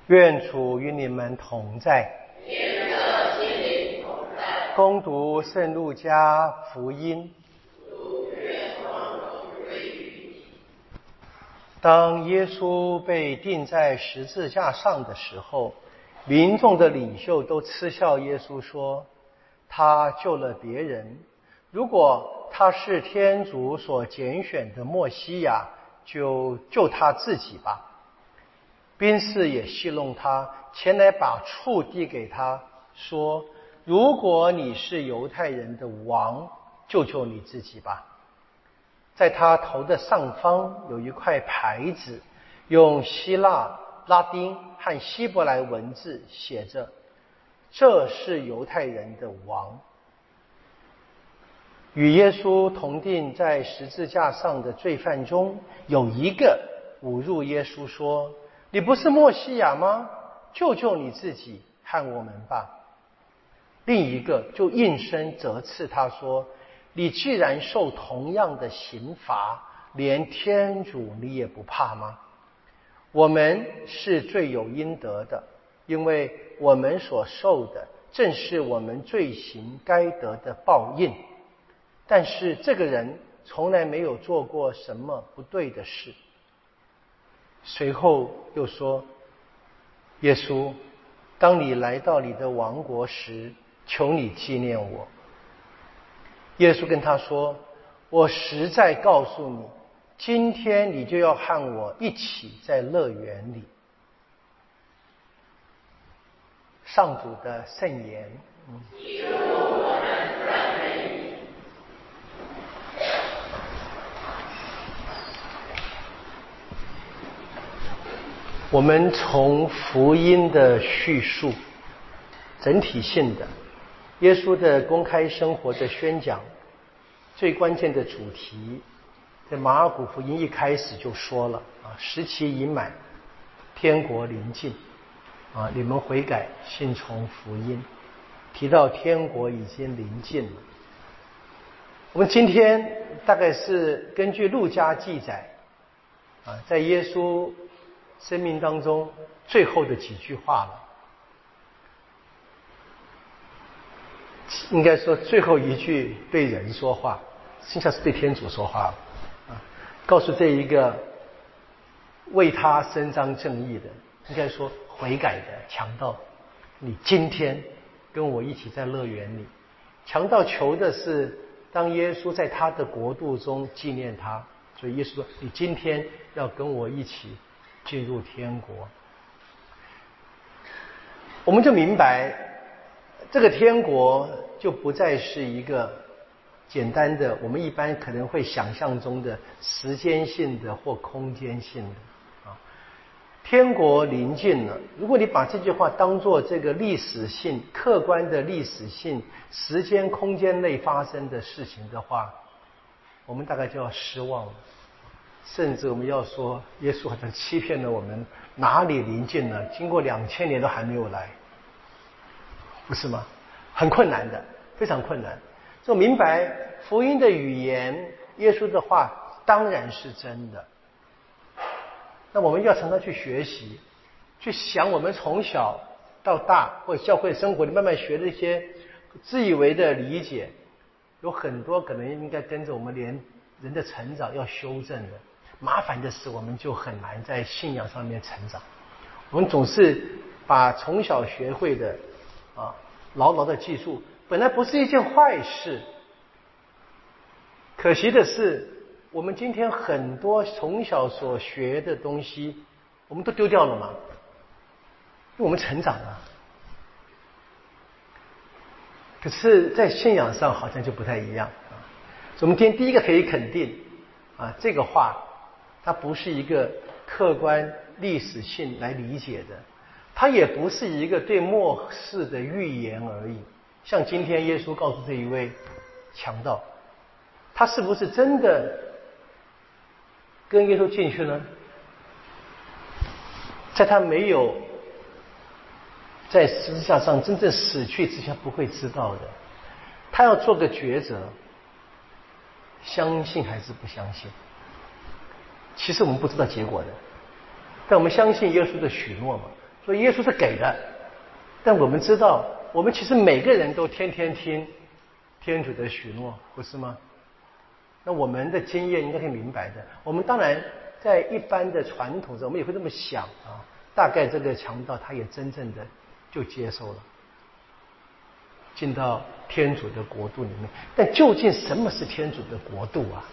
愿主与你们同在。 愿和心灵同在。 恭读圣路加福音。 主愿光荣归于你。 当耶稣被钉在十字架上的时候，民众的领袖都嗤笑耶稣说：“他救了别人，如果他是天主所拣选的默西亚，就救他自己吧。”兵士也戏弄他，前来把醋递给他，说：“如果你是犹太人的王，救救你自己吧。”在他头的上方有一块牌子，用希腊、拉丁和希伯来文字写着：“这是犹太人的王。”与耶稣同钉在十字架上的罪犯中，有一个侮辱耶稣说：“你不是默西亚吗？救救你自己和我们吧。”另一个就应声责斥他说：“你既然受同样的刑罚，连天主你也不怕吗？我们是罪有应得的，因为我们所受的正是我们罪行该得的报应。但是这个人从来没有做过什么不对的事。”随后又说：“耶稣，当你来到你的王国时，求你纪念我。”耶稣跟他说：“我实在告诉你，今天你就要和我一起在乐园里。”上主的圣言。 基督，我们赞美你。 我们从福音的叙述，整体性的耶稣的公开生活的宣讲，最关键的主题，在马尔谷福音一开始就说了时期已满，天国临近你们悔改信从福音，提到天国已经临近了。我们今天大概是根据路加记载在耶稣生命当中最后的几句话了，应该说最后一句对人说话，剩下是对天主说话了告诉这一个为他伸张正义的，应该说悔改的强盗，你今天跟我一起在乐园里。强盗求的是当耶稣在他的国度中纪念他，所以耶稣说：“你今天要跟我一起进入天国。”我们就明白，这个天国就不再是一个简单的我们一般可能会想象中的时间性的或空间性的天国临近了。如果你把这句话当作这个历史性、客观的历史性、时间空间内发生的事情的话，我们大概就要失望了。甚至我们要说，耶稣好像欺骗了我们，哪里临近了？经过2000年都还没有来，不是吗？很困难的，非常困难。所以明白福音的语言，耶稣的话当然是真的。那我们要常常去学习，去想我们从小到大或者教会生活里慢慢学的一些自以为的理解，有很多可能应该跟着我们连人的成长要修正的。麻烦的是，我们就很难在信仰上面成长。我们总是把从小学会的牢牢的记住，本来不是一件坏事。可惜的是，我们今天很多从小所学的东西，我们都丢掉了嘛，因为我们成长了。可是，在信仰上好像就不太一样所以我们今天第一个可以肯定这个话它不是一个客观历史性来理解的，它也不是一个对末世的预言而已。像今天耶稣告诉这一位强盗，他是不是真的跟耶稣进去呢？在他没有在十字架上真正死去之前不会知道的。他要做个抉择，相信还是不相信。其实我们不知道结果的，但我们相信耶稣的许诺嘛。 所以耶稣是给的，但我们知道，我们其实每个人都天天听天主的许诺，不是吗？那我们的经验应该是明白的。我们当然在一般的传统上，我们也会这么想啊，大概这个强盗他也真正的就接受了，进到天主的国度里面。但究竟什么是天主的国度啊？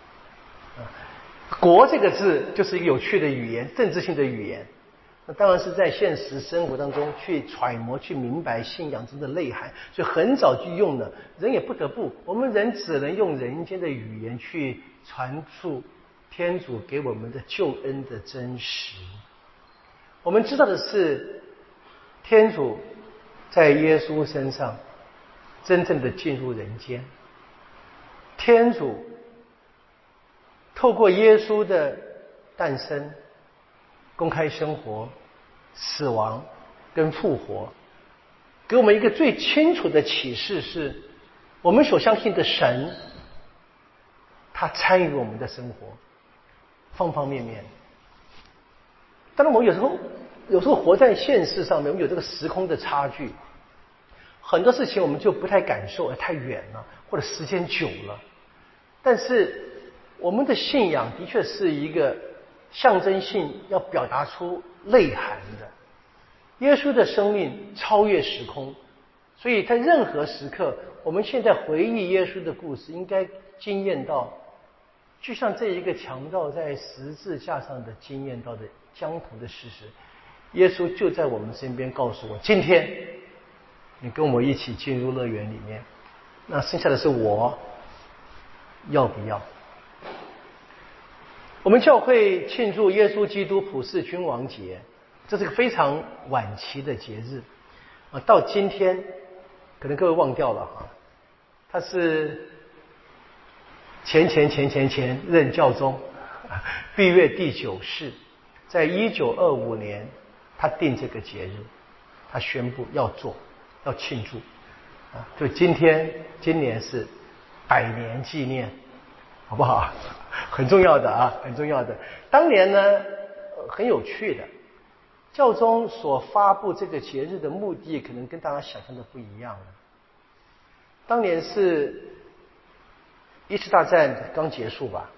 国这个字就是一个有趣的语言，政治性的语言。那当然是在现实生活当中去揣摩、去明白信仰中的内涵，所以很早就用了。人也不得不，我们人只能用人间的语言去传述天主给我们的救恩的真实。我们知道的是，天主在耶稣身上真正的进入人间，天主透过耶稣的诞生、公开生活、死亡跟复活，给我们一个最清楚的启示是，我们所相信的神，他参与我们的生活，方方面面。当然，我们有时候活在现实上面，我们有这个时空的差距，很多事情我们就不太感受，太远了，或者时间久了。但是我们的信仰的确是一个象征性要表达出内涵的。耶稣的生命超越时空，所以在任何时刻，我们现在回忆耶稣的故事，应该惊艳到，就像这一个强盗在十字架上的惊艳到的相同的事实。耶稣就在我们身边告诉我，今天你跟我一起进入乐园里面，那剩下的是我要不要。我们教会庆祝耶稣基督普世君王节，这是个非常晚期的节日啊，到今天可能各位忘掉了哈，他是前任教宗庇岳第9世，在1925年他定这个节日，他宣布要庆祝啊，就今年是100年纪念，好不好？很重要的啊，很重要的。当年呢，很有趣的，教宗所发布这个节日的目的，可能跟大家想象的不一样了。当年是一次大战刚结束吧，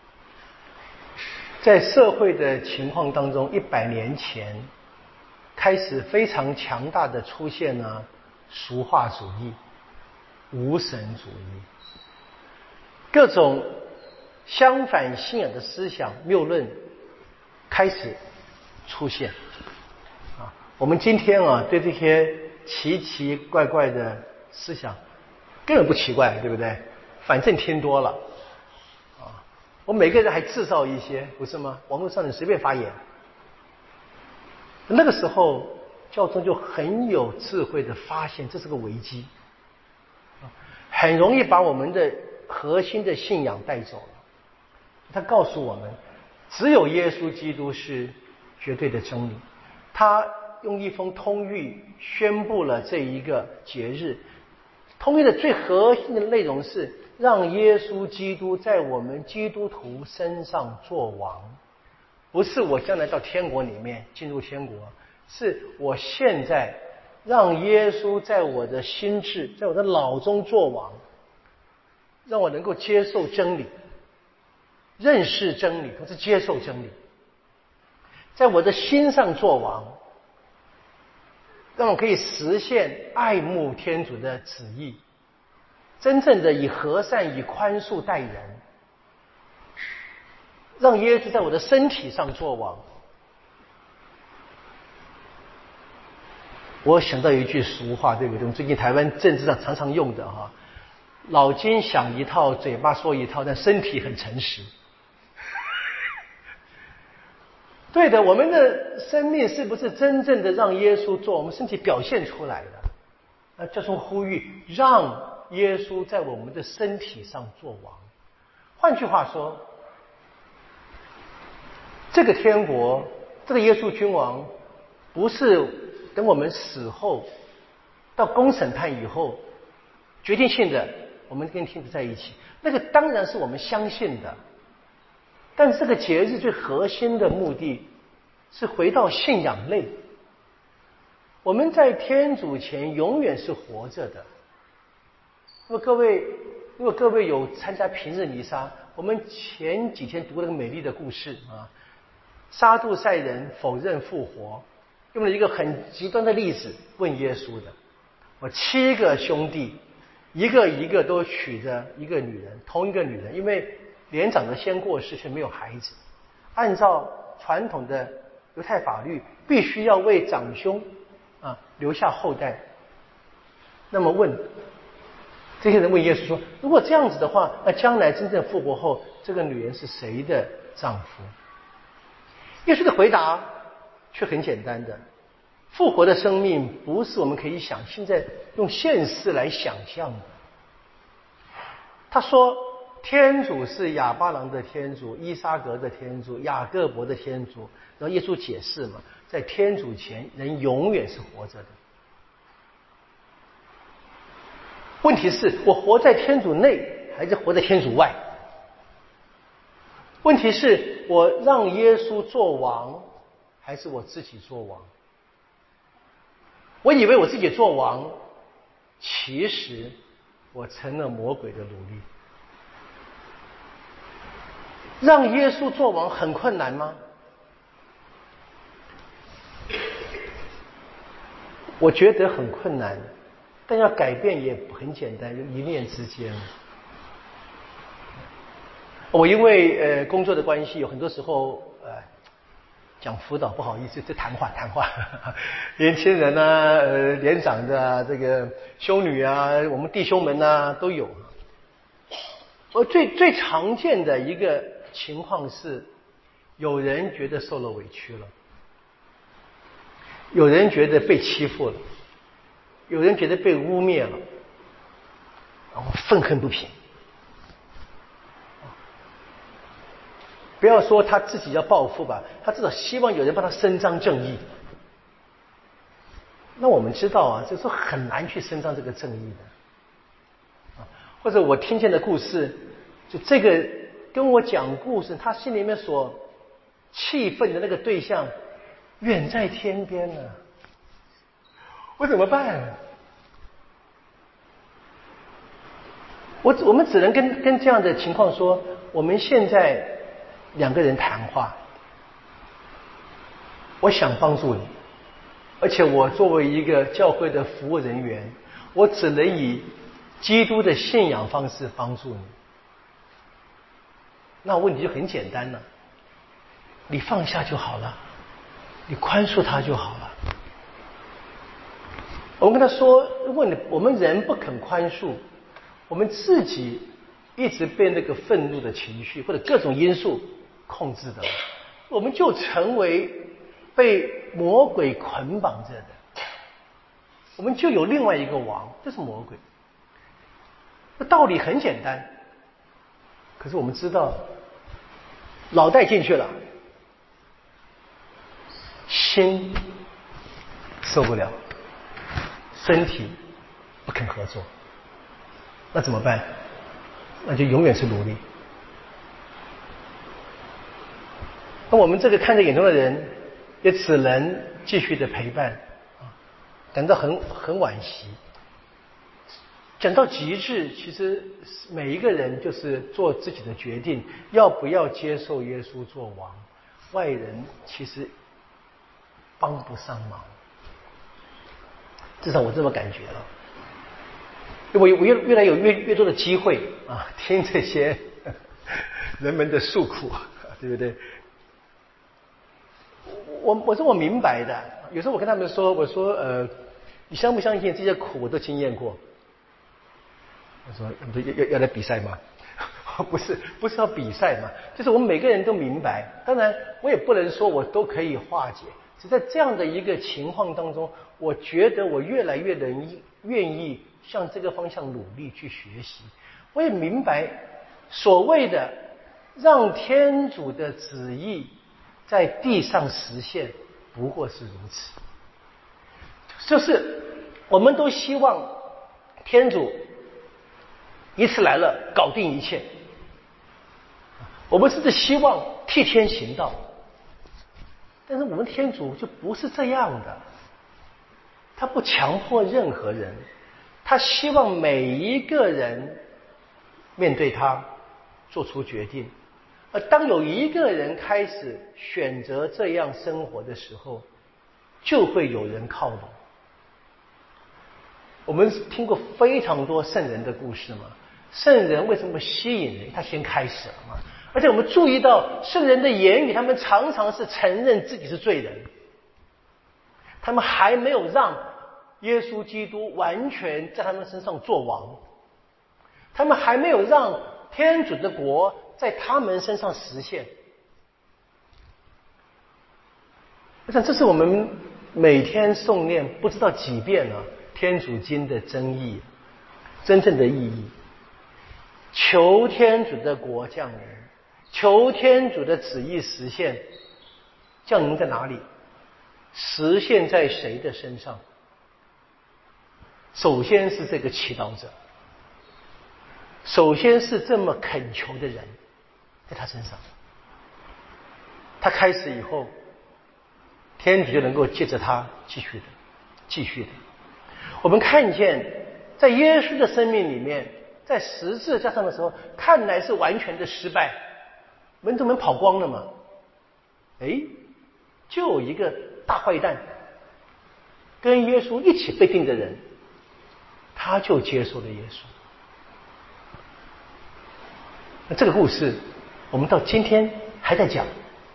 在社会的情况当中，100年前开始非常强大的出现了俗化主义、无神主义，各种相反信仰的思想谬论开始出现啊。我们今天啊，对这些奇奇怪怪的思想根本不奇怪，对不对？反正听多了啊，我们每个人还制造一些，不是吗？网络上你随便发言。那个时候教宗就很有智慧的发现这是个危机，很容易把我们的核心的信仰带走了。他告诉我们，只有耶稣基督是绝对的真理。他用一封通谕宣布了这一个节日。通谕的最核心的内容是让耶稣基督在我们基督徒身上作王，不是我将来到天国里面进入天国，是我现在让耶稣在我的心智，在我的脑中作王，让我能够接受真理，认识真理，同时接受真理，在我的心上作王，让我可以实现爱慕天主的旨意，真正的以和善以宽恕待人，让耶稣在我的身体上作王。我想到一句俗话，对不对？我们最近台湾政治上常常用的哈，脑筋想一套，嘴巴说一套，但身体很诚实。对的，我们的生命是不是真正的让耶稣做我们身体表现出来的？这种呼吁，让耶稣在我们的身体上做王。换句话说，这个天国，这个耶稣君王，不是等我们死后到公审判以后决定性的我们跟天主在一起，那个当然是我们相信的。但这个节日最核心的目的是回到信仰内， 我们在天主前永远是活着的。如果各位有参加平日弥撒，我们前几天读了个美丽的故事啊，撒杜塞人否认复活，用了一个很极端的例子问耶稣的。我7个兄弟，一个都娶着一个女人，同一个女人，因为年长的先过世却没有孩子，按照传统的犹太法律，必须要为长兄留下后代。那么这些人问耶稣说，如果这样子的话，那将来真正复活后，这个女人是谁的丈夫？耶稣的回答却很简单的，复活的生命不是我们可以现在用现实来想象的。他说天主是亚巴郎的天主，伊撒格的天主，雅各伯的天主。然后耶稣解释嘛，在天主前人永远是活着的。问题是我活在天主内还是活在天主外？问题是我让耶稣做王还是我自己做王？我以为我自己做王，其实我成了魔鬼的奴隶。让耶稣做王很困难吗？我觉得很困难，但要改变也很简单，就一念之间。我因为工作的关系，有很多时候讲辅导，不好意思，这谈话，年轻人啊，年长的这个修女啊，我们弟兄们啊都有。而最常见的一个情况是，有人觉得受了委屈了，有人觉得被欺负了，有人觉得被污蔑了，然后愤恨不平。不要说他自己要报复吧，他至少希望有人帮他伸张正义。那我们知道啊，这是很难去伸张这个正义的。或者我听见的故事，就这个跟我讲故事，他心里面所气愤的那个对象远在天边呢，我怎么办？我们只能跟这样的情况说，我们现在2个人谈话，我想帮助你，而且我作为一个教会的服务人员，我只能以基督的信仰方式帮助你。那问题就很简单了，你放下就好了，你宽恕他就好了。我们跟他说，如果我们人不肯宽恕，我们自己一直被那个愤怒的情绪或者各种因素控制的，我们就成为被魔鬼捆绑着的，我们就有另外一个王，这是魔鬼。那道理很简单，可是我们知道脑袋进去了，心受不了，身体不肯合作，那怎么办？那就永远是奴隶。那我们这个看在眼中的人，也只能继续的陪伴，感到很惋惜。讲到极致，其实每一个人就是做自己的决定，要不要接受耶稣做王，外人其实帮不上忙，至少我这么感觉了。我越来有越多的机会听这些人们的诉苦，对不对？我说我明白的，有时候我跟他们说，我说你相不相信这些苦我都经验过？我说要来比赛吗？不是要比赛嘛，就是我们每个人都明白。当然我也不能说我都可以化解，只在这样的一个情况当中，我觉得我越来越愿意向这个方向努力去学习。我也明白所谓的让天主的旨意在地上实现不过是如此，就是我们都希望天主一次来了搞定一切，我们甚至希望替天行道，但是我们天主就不是这样的。 他不强迫任何人，他希望每一个人面对他做出决定。而当有一个人开始选择这样生活的时候，就会有人靠拢。我们听过非常多圣人的故事嘛，圣人为什么吸引人？他先开始了嘛。而且我们注意到圣人的言语，他们常常是承认自己是罪人，他们还没有让耶稣基督完全在他们身上做王，他们还没有让天主的国在他们身上实现。我想这是我们每天诵念不知道几遍了天主经的真意，真正的意义。求天主的国降临，求天主的旨意实现。降临在哪里？实现在谁的身上？首先是这个祈祷者，首先是这么恳求的人，在他身上。他开始以后，天主就能够借着他继续的。我们看见在耶稣的生命里面，在十字架上的时候，看来是完全的失败，门徒们跑光了嘛。就有一个大坏蛋跟耶稣一起被定的人，他就接受了耶稣。那这个故事我们到今天还在讲。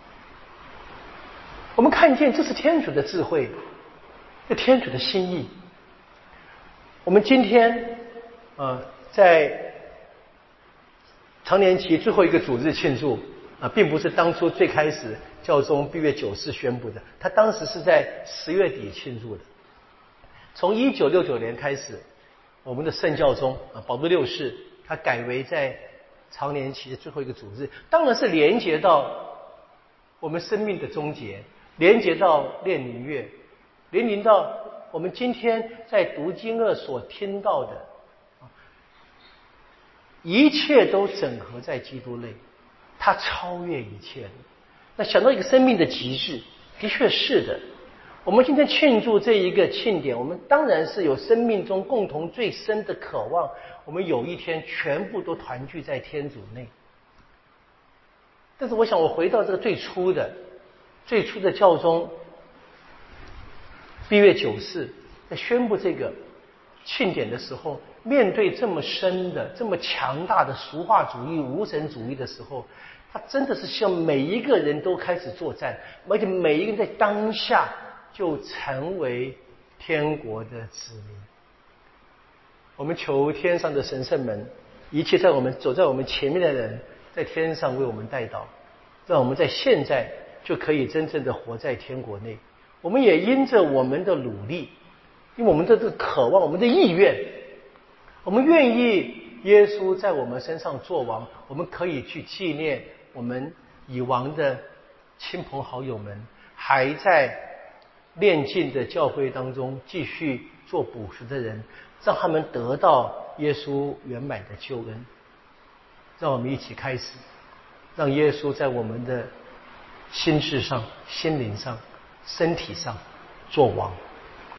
我们看见这是天主的智慧，这天主的心意。我们今天在常年期最后一个主日庆祝并不是当初最开始教宗毕月9世宣布的，他当时是在10月底庆祝的。从1969年开始，我们的圣教宗保禄6世他改为在常年期的最后一个主日，当然是连接到我们生命的终结，连接到炼灵月，连接到我们今天在读经乐所听到的，一切都整合在基督内，它超越一切的。那想到一个生命的极致，的确是的。我们今天庆祝这一个庆典，我们当然是有生命中共同最深的渴望，我们有一天全部都团聚在天主内。但是我想我回到这个最初的教宗毕月9世在宣布这个庆典的时候，面对这么深的这么强大的俗化主义无神主义的时候，他真的是希望每一个人都开始作战，而且每一个人在当下就成为天国的子民。我们求天上的神圣们，一切走在我们前面的人，在天上为我们代祷，让我们在现在就可以真正的活在天国内。我们也因着我们的努力，因为我们的这个渴望，我们的意愿，我们愿意耶稣在我们身上作王，我们可以去纪念我们已亡的亲朋好友们，还在炼净的教会当中继续做补赎的人，让他们得到耶稣圆满的救恩。让我们一起开始，让耶稣在我们的心智上、心灵上、身体上做王。